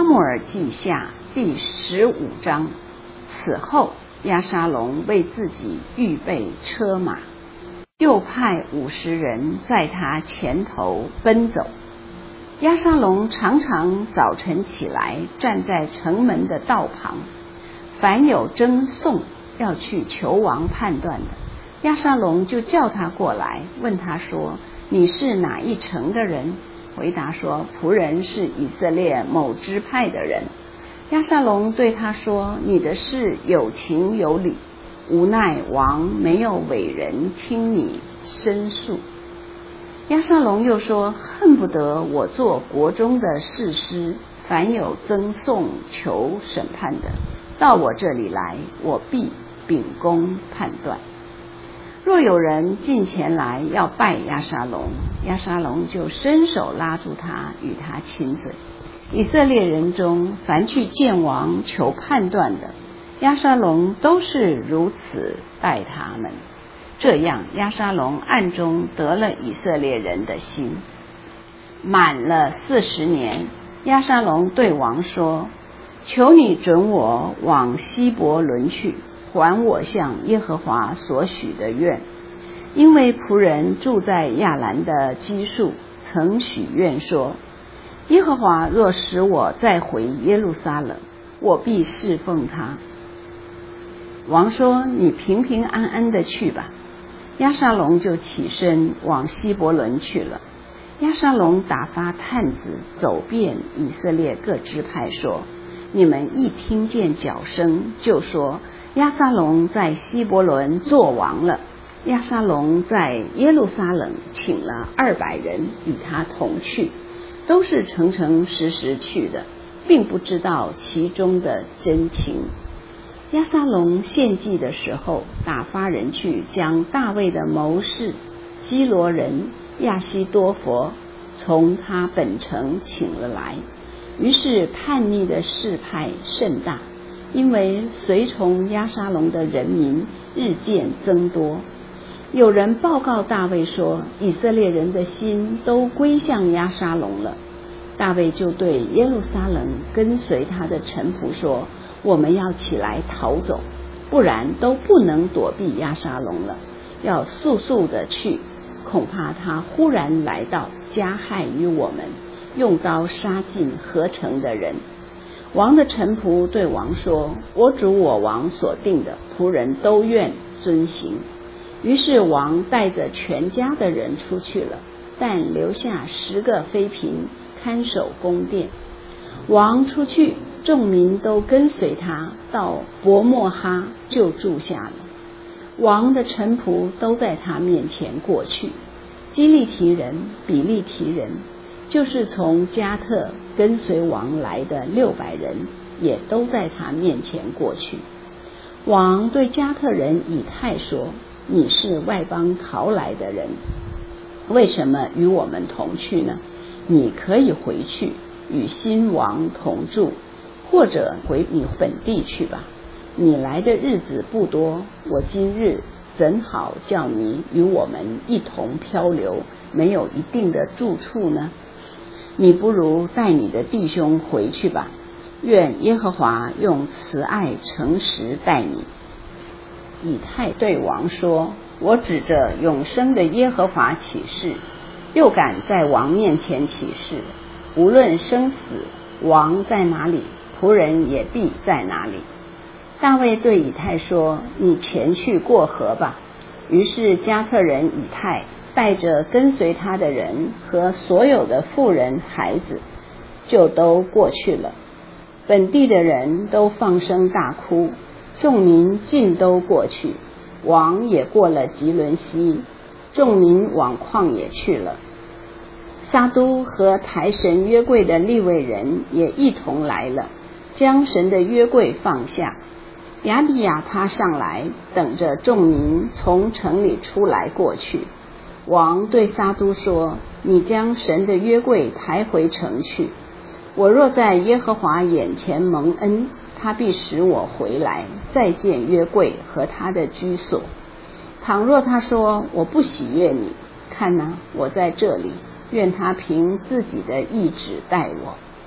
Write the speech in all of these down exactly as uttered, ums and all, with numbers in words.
撒母耳记下第十五章。此后押沙龙为自己预备车马，又派五十人在他前头奔走。押沙龙常常早晨起来，站在城门的道旁，凡有争讼要去求王判断的，押沙龙就叫他过来，问他说：你是哪一城的人？回答说：仆人是以色列某支派的人。押沙龙对他说：你的事有情有理，无奈王没有委人听你申诉。押沙龙又说：恨不得我做国中的士师，凡有争讼求审判的，到我这里来，我必秉公判断。若有人近前来要拜押沙龙，押沙龙就伸手拉住他，与他亲嘴。以色列人中凡去见王求判断的，押沙龙都是如此待他们。这样押沙龙暗中得了以色列人的心。满了四十年，押沙龙对王说：求你准我往希伯伦去，还我向耶和华所许的愿，因为仆人住在亚兰的基述曾许愿说：耶和华若使我再回耶路撒冷，我必侍奉他。王说：你平平安安的去吧。押沙龙就起身往希伯伦去了。押沙龙打发探子走遍以色列各支派，说：你们一听见角声，就说押沙龙在希伯伦作王了。押沙龙在耶路撒冷请了二百人与他同去，都是诚诚实实去的，并不知道其中的真情。押沙龙献祭的时候，打发人去将大卫的谋士基罗人亚希多弗从他本城请了来。于是叛逆的事派甚大，因为随从押沙龙的人民日渐增多。有人报告大卫说，以色列人的心都归向押沙龙了。大卫就对耶路撒冷跟随他的臣仆说：我们要起来逃走，不然都不能躲避押沙龙了，要速速的去，恐怕他忽然来到，加害于我们，用刀杀尽合城的人。王的臣仆对王说：我主我王所定的，仆人都愿遵行。于是王带着全家的人出去了，但留下十个妃嫔看守宫殿。王出去，众民都跟随他，到伯莫哈就住下了。王的臣仆都在他面前过去。基利提人、比利提人，就是从加特跟随王来的六百人，也都在他面前过去。王对加特人以太说：你是外邦逃来的人，为什么与我们同去呢？你可以回去与新王同住，或者回你本地去吧。你来的日子不多，我今日怎好叫你与我们一同漂流，没有一定的住处呢？你不如带你的弟兄回去吧，愿耶和华用慈爱诚实待你。以太对王说：我指着永生的耶和华起誓，又敢在王面前起誓，无论生死，王在哪里，仆人也必在哪里。大卫对以太说：你前去过河吧。于是加特人以太带着跟随他的人和所有的妇人孩子，就都过去了。本地的人都放声大哭，众民尽都过去。王也过了吉伦西，众民往旷野去了。撒都和抬神约柜的利未人也一同来了，将神的约柜放下。亚比亚他上来，等着众民从城里出来过去。王对撒都说：你将神的约柜抬回城去，我若在耶和华眼前蒙恩，他必使我回来，再见约柜和他的居所。倘若他说：我不喜悦你，看哪，我在这里，愿他凭自己的意志待我。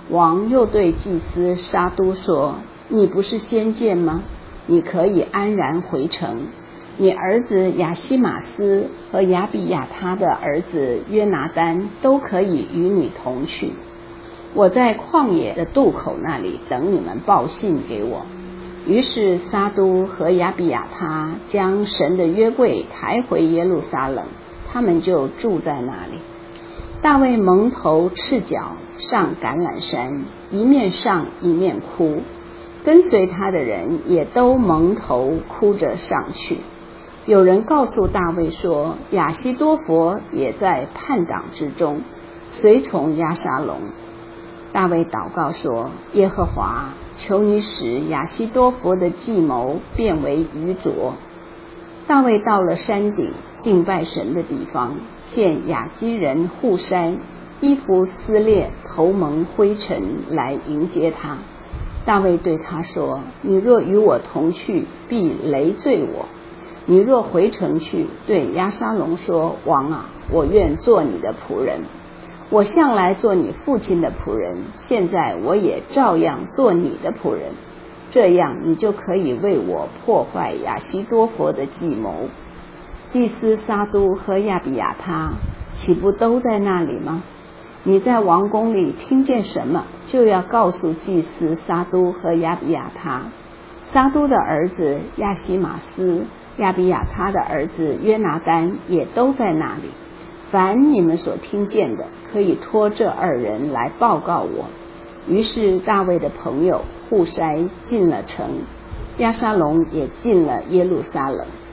王又对祭司沙都说：你不是先见吗？你可以安然回城，你儿子亚西马斯和亚比亚他的儿子约拿单都可以与你同去。我在旷野的渡口那里等你们报信给我。于是撒都和亚比亚他将神的约柜抬回耶路撒冷，他们就住在那里。大卫蒙头赤脚上橄榄山，一面上一面哭，跟随他的人也都蒙头哭着上去。有人告诉大卫说，亚希多弗也在叛党之中，随从押沙龙。大卫祷告说：耶和华，求你使亚希多弗的计谋变为愚拙。大卫到了山顶敬拜神的地方，见亚基人户筛衣服撕裂，头蒙灰尘来迎接他。大卫对他说：你若与我同去，必累赘我。你若回城去，对押沙龙说：王啊，我愿做你的仆人，我向来做你父亲的仆人，现在我也照样做你的仆人，这样你就可以为我破坏亚希多弗的计谋。祭司撒都和亚比亚他岂不都在那里吗？你在王宫里听见什么，就要告诉祭司撒都和亚比亚他。撒都的儿子亚西马斯，亚比亚他的儿子约拿单也都在那里。凡你们所听见的，可以托这二人来报告我。于是大卫的朋友户筛进了城，押沙龙也进了耶路撒冷。